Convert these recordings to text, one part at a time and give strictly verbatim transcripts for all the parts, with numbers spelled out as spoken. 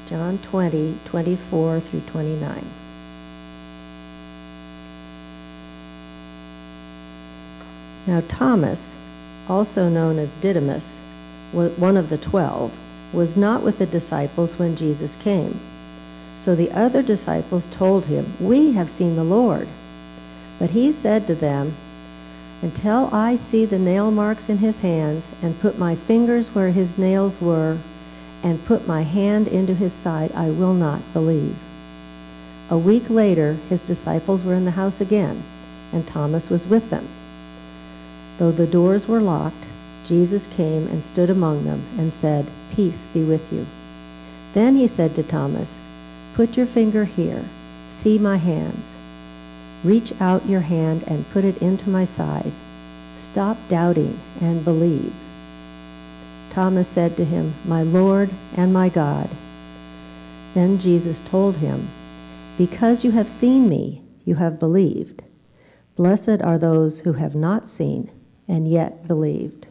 John twenty, twenty-four through twenty-nine. Now Thomas, also known as Didymus, one of the twelve, was not with the disciples when Jesus came. So the other disciples told him, "We have seen the Lord." But he said to them, "Until I see the nail marks in his hands, and put my fingers where his nails were, and put my hand into his side, I will not believe." A week later, his disciples were in the house again, and Thomas was with them. Though the doors were locked, Jesus came and stood among them and said, "Peace be with you." Then he said to Thomas, "Put your finger here, see my hands. Reach out your hand and put it into my side. Stop doubting and believe." Thomas said to him, "My Lord and my God." Then Jesus told him, "Because you have seen me, you have believed. Blessed are those who have not seen and yet believed."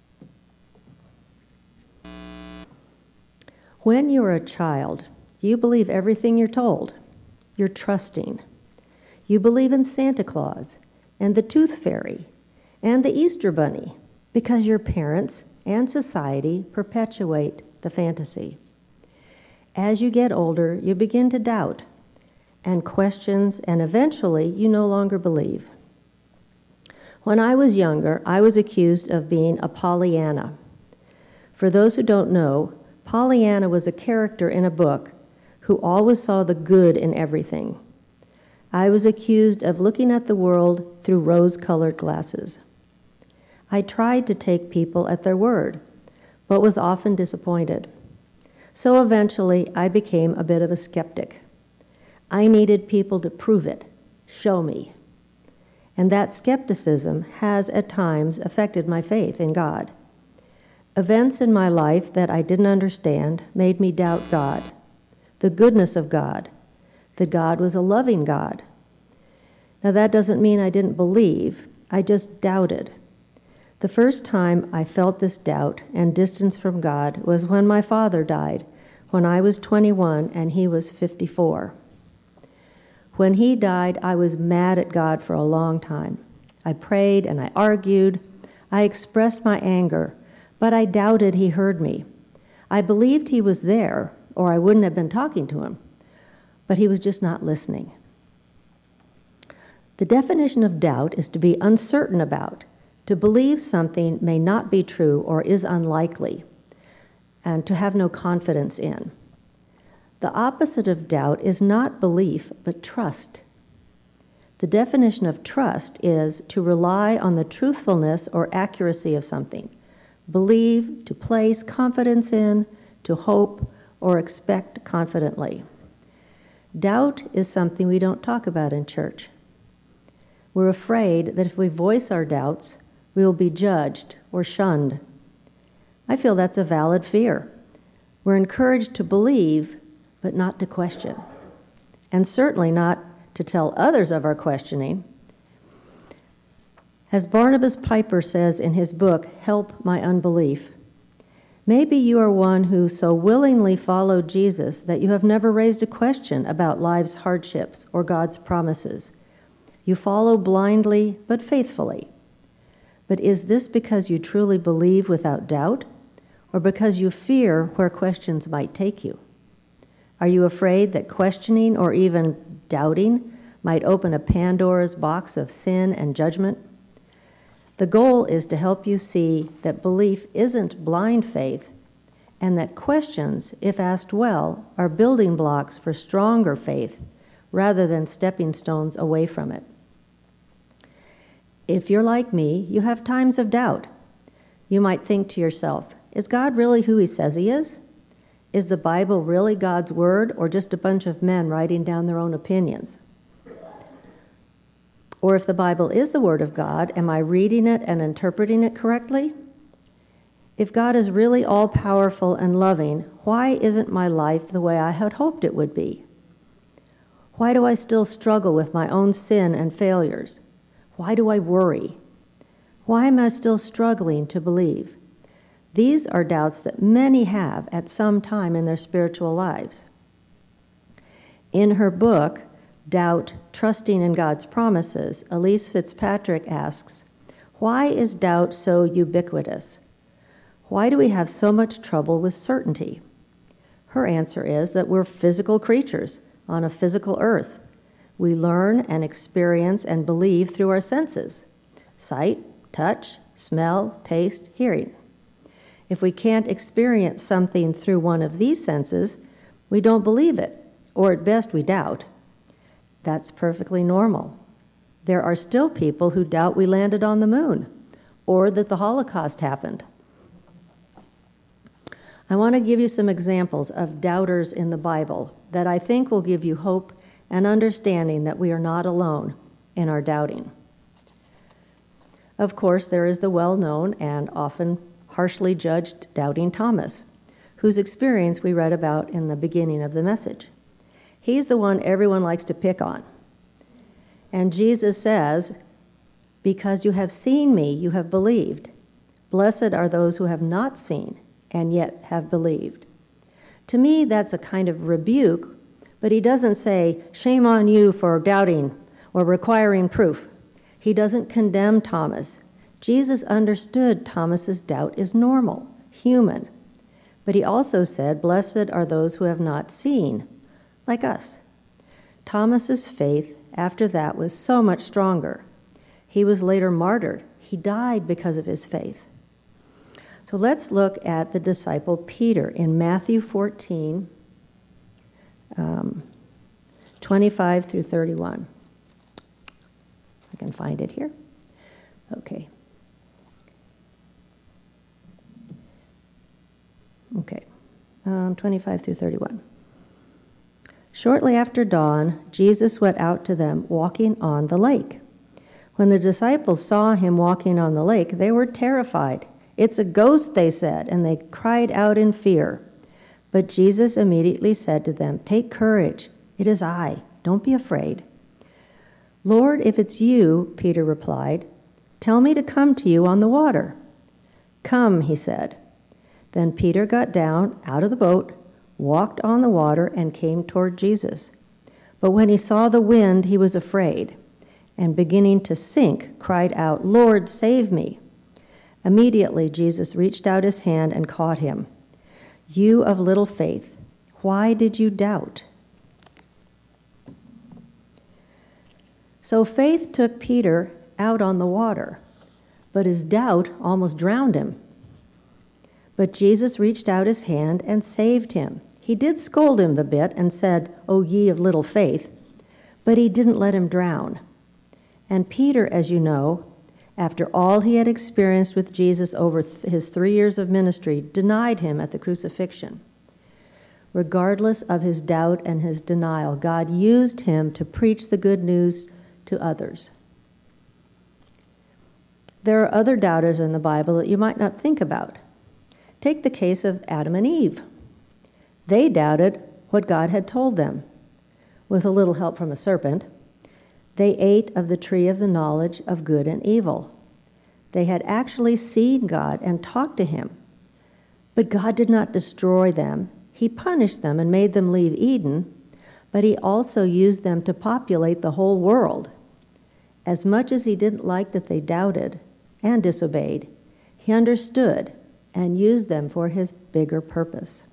When you are a child, you believe everything you're told. You're trusting. You believe in Santa Claus and the Tooth Fairy and the Easter Bunny because your parents and society perpetuate the fantasy. As you get older, you begin to doubt and questions, and eventually you no longer believe. When I was younger, I was accused of being a Pollyanna. For those who don't know, Pollyanna was a character in a book who always saw the good in everything. I was accused of looking at the world through rose-colored glasses. I tried to take people at their word, but was often disappointed. So eventually, I became a bit of a skeptic. I needed people to prove it, show me. And that skepticism has at times affected my faith in God. Events in my life that I didn't understand made me doubt God, the goodness of God, that God was a loving God. Now that doesn't mean I didn't believe, I just doubted. The first time I felt this doubt and distance from God was when my father died, when I was twenty-one and he was fifty-four. When he died, I was mad at God for a long time. I prayed and I argued. I expressed my anger, but I doubted he heard me. I believed he was there, or I wouldn't have been talking to him, but he was just not listening. The definition of doubt is to be uncertain about, to believe something may not be true or is unlikely, and to have no confidence in. The opposite of doubt is not belief, but trust. The definition of trust is to rely on the truthfulness or accuracy of something, believe, to place confidence in, to hope, or expect confidently. Doubt is something we don't talk about in church. We're afraid that if we voice our doubts, we will be judged or shunned. I feel that's a valid fear. We're encouraged to believe, but not to question, and certainly not to tell others of our questioning. As Barnabas Piper says in his book, Help My Unbelief, maybe you are one who so willingly followed Jesus that you have never raised a question about life's hardships or God's promises. You follow blindly but faithfully. But is this because you truly believe without doubt, or because you fear where questions might take you? Are you afraid that questioning or even doubting might open a Pandora's box of sin and judgment? The goal is to help you see that belief isn't blind faith, and that questions, if asked well, are building blocks for stronger faith rather than stepping stones away from it. If you're like me, you have times of doubt. You might think to yourself, is God really who he says he is? Is the Bible really God's word, or just a bunch of men writing down their own opinions? Or if the Bible is the word of God, am I reading it and interpreting it correctly? If God is really all-powerful and loving, why isn't my life the way I had hoped it would be? Why do I still struggle with my own sin and failures? Why do I worry? Why am I still struggling to believe? These are doubts that many have at some time in their spiritual lives. In her book, Doubt, Trusting in God's Promises, Elise Fitzpatrick asks, why is doubt so ubiquitous? Why do we have so much trouble with certainty? Her answer is that we're physical creatures on a physical earth. We learn and experience and believe through our senses: sight, touch, smell, taste, hearing. If we can't experience something through one of these senses, we don't believe it, or at best we doubt. That's perfectly normal. There are still people who doubt we landed on the moon, or that the Holocaust happened. I want to give you some examples of doubters in the Bible that I think will give you hope and understanding that we are not alone in our doubting. Of course, there is the well-known and often harshly judged doubting Thomas, whose experience we read about in the beginning of the message. He's the one everyone likes to pick on. And Jesus says, "Because you have seen me, you have believed. Blessed are those who have not seen and yet have believed." To me, that's a kind of rebuke, but he doesn't say, "Shame on you for doubting or requiring proof." He doesn't condemn Thomas. Jesus understood Thomas's doubt is normal, human. But he also said, "Blessed are those who have not seen," like us. Thomas's faith after that was so much stronger. He was later martyred. He died because of his faith. So let's look at the disciple Peter in Matthew fourteen, um, twenty-five through thirty-one. I can find it here. Okay. Okay, um, twenty-five through thirty-one. Shortly after dawn, Jesus went out to them walking on the lake. When the disciples saw him walking on the lake, they were terrified. "It's a ghost," they said, and they cried out in fear. But Jesus immediately said to them, "Take courage, it is I, don't be afraid." "Lord, if it's you," Peter replied, "tell me to come to you on the water." "Come," he said. Then Peter got down out of the boat, walked on the water, and came toward Jesus. But when he saw the wind, he was afraid, and beginning to sink, cried out, "Lord, save me." Immediately Jesus reached out his hand and caught him. "You of little faith, why did you doubt?" So faith took Peter out on the water, but his doubt almost drowned him. But Jesus reached out his hand and saved him. He did scold him a bit and said, "O ye of little faith," but he didn't let him drown. And Peter, as you know, after all he had experienced with Jesus over th- his three years of ministry, denied him at the crucifixion. Regardless of his doubt and his denial, God used him to preach the good news to others. There are other doubters in the Bible that you might not think about. Take the case of Adam and Eve. They doubted what God had told them. With a little help from a serpent, they ate of the tree of the knowledge of good and evil. They had actually seen God and talked to him. But God did not destroy them. He punished them and made them leave Eden, but he also used them to populate the whole world. As much as he didn't like that they doubted and disobeyed, he understood and used them for his bigger purpose.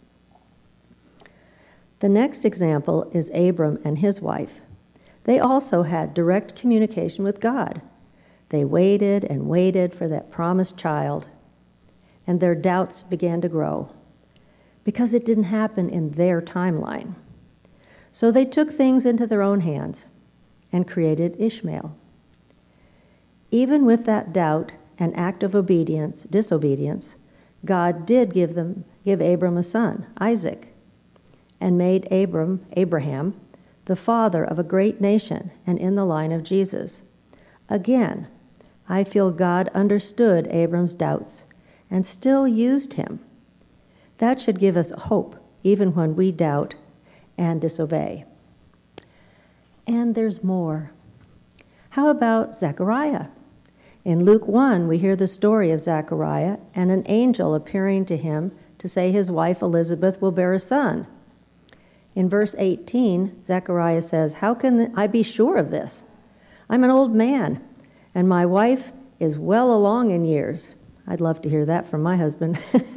The next example is Abram and his wife. They also had direct communication with God. They waited and waited for that promised child, and their doubts began to grow because it didn't happen in their timeline. So they took things into their own hands and created Ishmael. Even with that doubt and act of obedience, disobedience, God did give them, give Abram a son, Isaac, and made Abram, Abraham, the father of a great nation and in the line of Jesus. Again, I feel God understood Abram's doubts and still used him. That should give us hope even when we doubt and disobey. And there's more. How about Zechariah? In Luke one, we hear the story of Zechariah and an angel appearing to him to say his wife Elizabeth will bear a son. In verse eighteen, Zechariah says, "How can I be sure of this? I'm an old man, and my wife is well along in years." I'd love to hear that from my husband.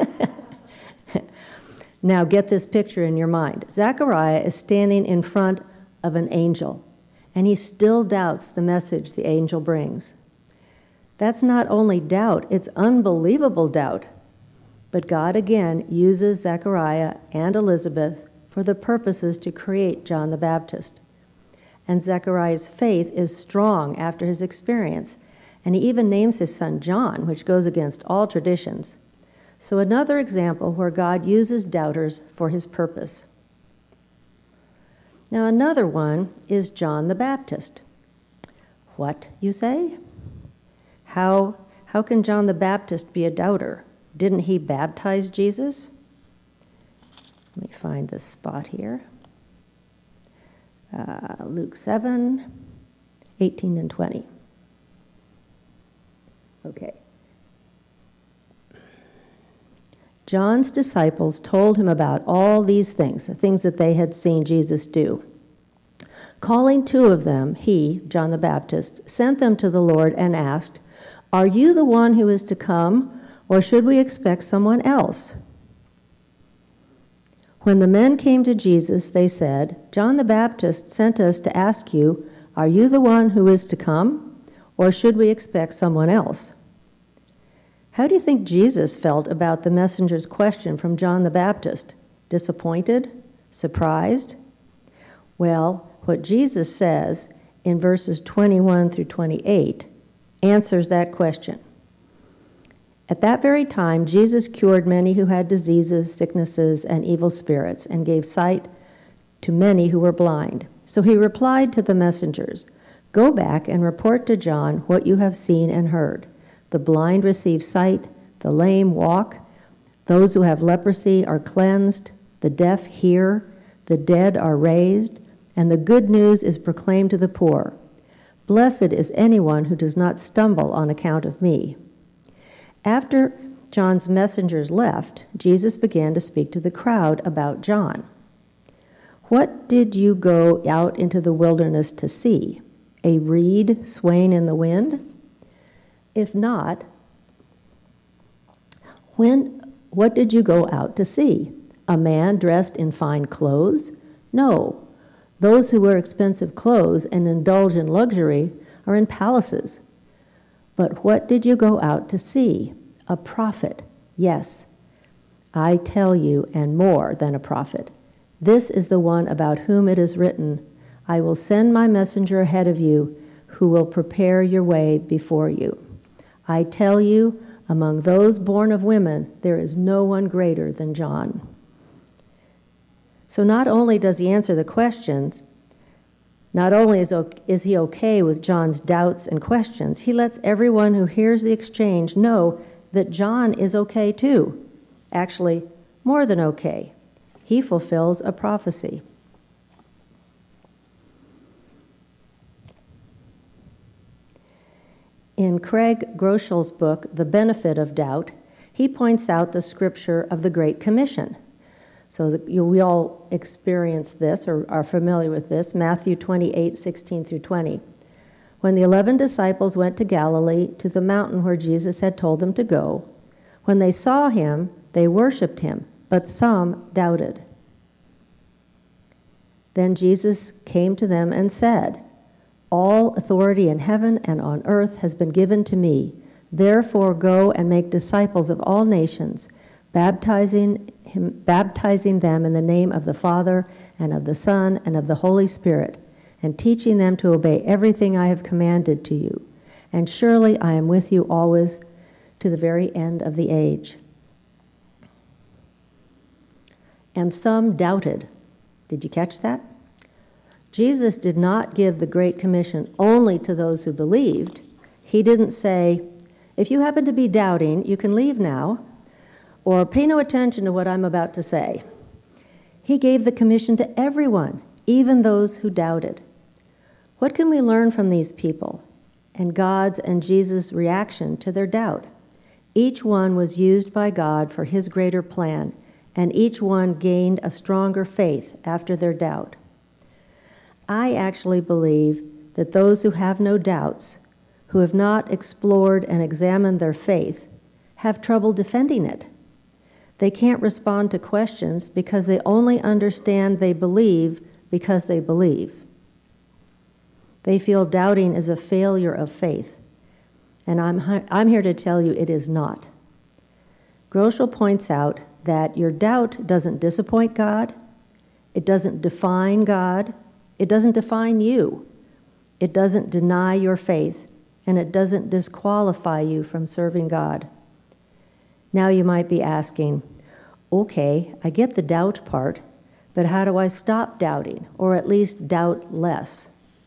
Now get this picture in your mind. Zechariah is standing in front of an angel, and he still doubts the message the angel brings. That's not only doubt, it's unbelievable doubt. But God again uses Zechariah and Elizabeth for the purposes to create John the Baptist. And Zechariah's faith is strong after his experience, and he even names his son John, which goes against all traditions. So another example where God uses doubters for his purpose. Now another one is John the Baptist. What, you say? How, how can John the Baptist be a doubter? Didn't he baptize Jesus? Let me find this spot here. Uh, Luke seven, eighteen and twenty. Okay. John's disciples told him about all these things, the things that they had seen Jesus do. Calling two of them, he, John the Baptist, sent them to the Lord and asked, "Are you the one who is to come, or should we expect someone else?" When the men came to Jesus, they said, "John the Baptist sent us to ask you, are you the one who is to come, or should we expect someone else?" How do you think Jesus felt about the messenger's question from John the Baptist? Disappointed? Surprised? Well, what Jesus says in verses twenty-one through twenty-eight answers that question. At that very time, Jesus cured many who had diseases, sicknesses, and evil spirits, and gave sight to many who were blind. So he replied to the messengers, "Go back and report to John what you have seen and heard. The blind receive sight, the lame walk, those who have leprosy are cleansed, the deaf hear, the dead are raised, and the good news is proclaimed to the poor. Blessed is anyone who does not stumble on account of me." After John's messengers left, Jesus began to speak to the crowd about John. "What did you go out into the wilderness to see? A reed swaying in the wind? If not, when, what did you go out to see? A man dressed in fine clothes? No. Those who wear expensive clothes and indulge in luxury are in palaces. But what did you go out to see? A prophet. Yes, I tell you, and more than a prophet. This is the one about whom it is written, I will send my messenger ahead of you, who will prepare your way before you. I tell you, among those born of women, there is no one greater than John." So not only does he answer the questions, not only is, is he okay with John's doubts and questions, he lets everyone who hears the exchange know that John is okay too. Actually, more than okay. He fulfills a prophecy. In Craig Groeschel's book, The Benefit of Doubt, he points out the scripture of the Great Commission. So that you, we all experience this or are familiar with this, Matthew twenty-eight, sixteen through twenty. When the eleven disciples went to Galilee, to the mountain where Jesus had told them to go, when they saw him, they worshipped him, but some doubted. Then Jesus came to them and said, "All authority in heaven and on earth has been given to me. Therefore go and make disciples of all nations, baptizing him, baptizing them in the name of the Father and of the Son and of the Holy Spirit, and teaching them to obey everything I have commanded to you. And surely I am with you always to the very end of the age." And some doubted. Did you catch that? Jesus did not give the Great Commission only to those who believed. He didn't say, if you happen to be doubting, you can leave now, or pay no attention to what I'm about to say. He gave the commission to everyone, even those who doubted. What can we learn from these people? and God's and Jesus' reaction to their doubt. Each one was used by God for his greater plan, and each one gained a stronger faith after their doubt. I actually believe that those who have no doubts, who have not explored and examined their faith, have trouble defending it. They can't respond to questions because they only understand they believe because they believe. They feel doubting is a failure of faith, and I'm, I'm here to tell you it is not. Groeschel points out that your doubt doesn't disappoint God, it doesn't define God, it doesn't define you, it doesn't deny your faith, and it doesn't disqualify you from serving God. Now you might be asking, okay, I get the doubt part, but how do I stop doubting, or at least doubt less?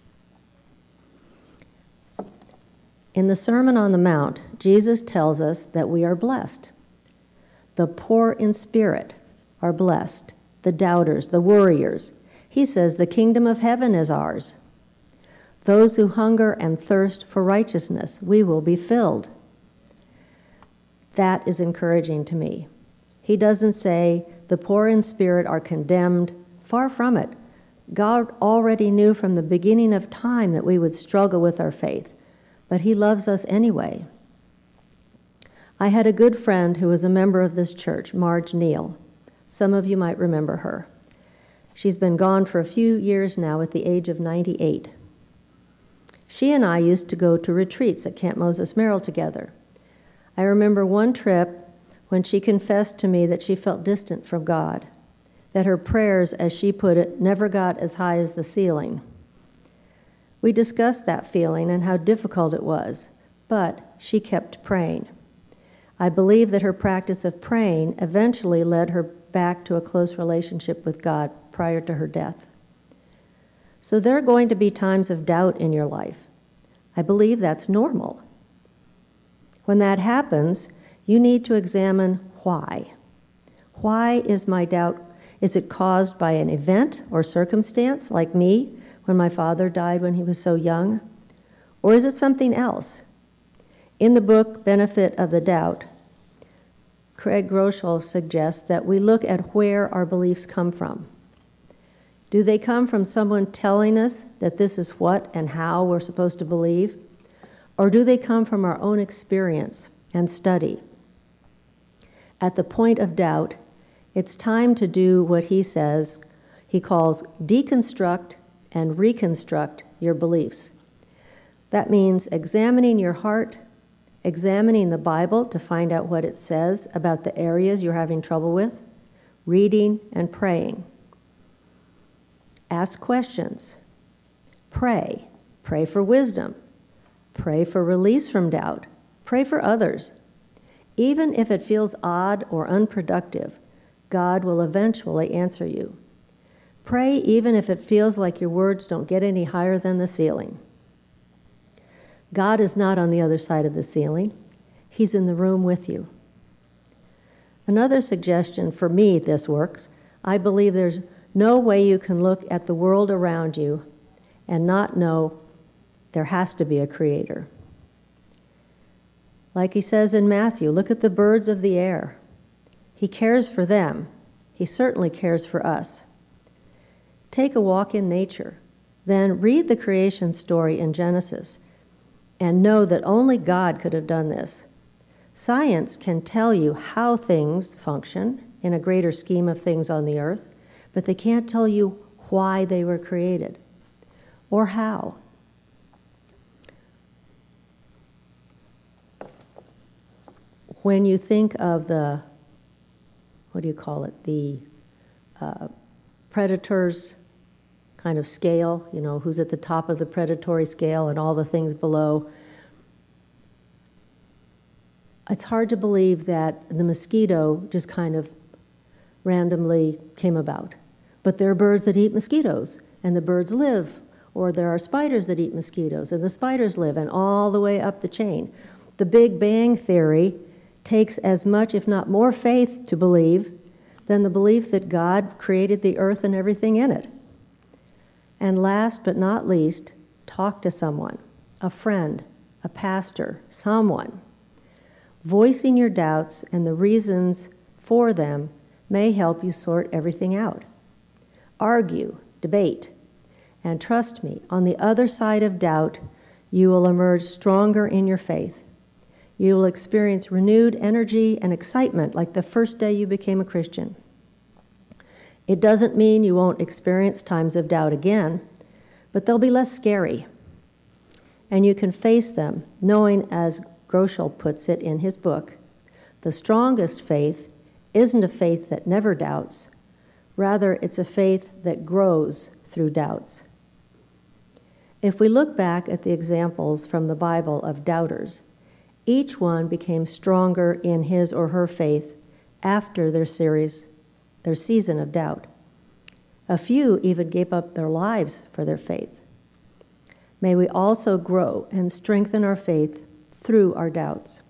In the Sermon on the Mount, Jesus tells us that we are blessed. The poor in spirit are blessed, the doubters, the worriers. He says the kingdom of heaven is ours. Those who hunger and thirst for righteousness, we will be filled. That is encouraging to me. He doesn't say the poor in spirit are condemned. Far from it. God already knew from the beginning of time that we would struggle with our faith, but he loves us anyway. I had a good friend who was a member of this church, Marge Neal. Some of you might remember her. She's been gone for a few years now at the age of ninety-eight. She and I used to go to retreats at Camp Moses Merrill together. I remember one trip when she confessed to me that she felt distant from God, that her prayers, as she put it, never got as high as the ceiling. We discussed that feeling and how difficult it was, but she kept praying. I believe that her practice of praying eventually led her back to a close relationship with God prior to her death. So there are going to be times of doubt in your life. I believe that's normal. When that happens, you need to examine why. Why is my doubt? Is it caused by an event or circumstance, like me, when my father died when he was so young? Or is it something else? In the book, Benefit of the Doubt, Craig Groeschel suggests that we look at where our beliefs come from. Do they come from someone telling us that this is what and how we're supposed to believe? Or do they come from our own experience and study? At the point of doubt, it's time to do what he says, he calls deconstruct and reconstruct your beliefs. That means examining your heart, examining the Bible to find out what it says about the areas you're having trouble with, reading and praying. Ask questions. Pray. Pray for wisdom. Pray for release from doubt. Pray for others. Even if it feels odd or unproductive, God will eventually answer you. Pray even if it feels like your words don't get any higher than the ceiling. God is not on the other side of the ceiling. He's in the room with you. Another suggestion, for me this works, I believe there's no way you can look at the world around you and not know there has to be a creator. Like he says in Matthew, look at the birds of the air. He cares for them. He certainly cares for us. Take a walk in nature. Then read the creation story in Genesis and know that only God could have done this. Science can tell you how things function in a greater scheme of things on the earth, but they can't tell you why they were created or how. When you think of the, what do you call it, the uh, predators kind of scale, you know, who's at the top of the predatory scale and all the things below, it's hard to believe that the mosquito just kind of randomly came about. But there are birds that eat mosquitoes, and the birds live, or there are spiders that eat mosquitoes, and the spiders live, and all the way up the chain. The Big Bang Theory takes as much, if not more, faith to believe than the belief that God created the earth and everything in it. And last but not least, talk to someone, a friend, a pastor, someone. Voicing your doubts and the reasons for them may help you sort everything out. Argue, debate, and trust me, on the other side of doubt, you will emerge stronger in your faith. You will experience renewed energy and excitement like the first day you became a Christian. It doesn't mean you won't experience times of doubt again, but they'll be less scary. And you can face them, knowing, as Groeschel puts it in his book, the strongest faith isn't a faith that never doubts. Rather, it's a faith that grows through doubts. If we look back at the examples from the Bible of doubters, each one became stronger in his or her faith after their series, their season of doubt. A few even gave up their lives for their faith. May we also grow and strengthen our faith through our doubts.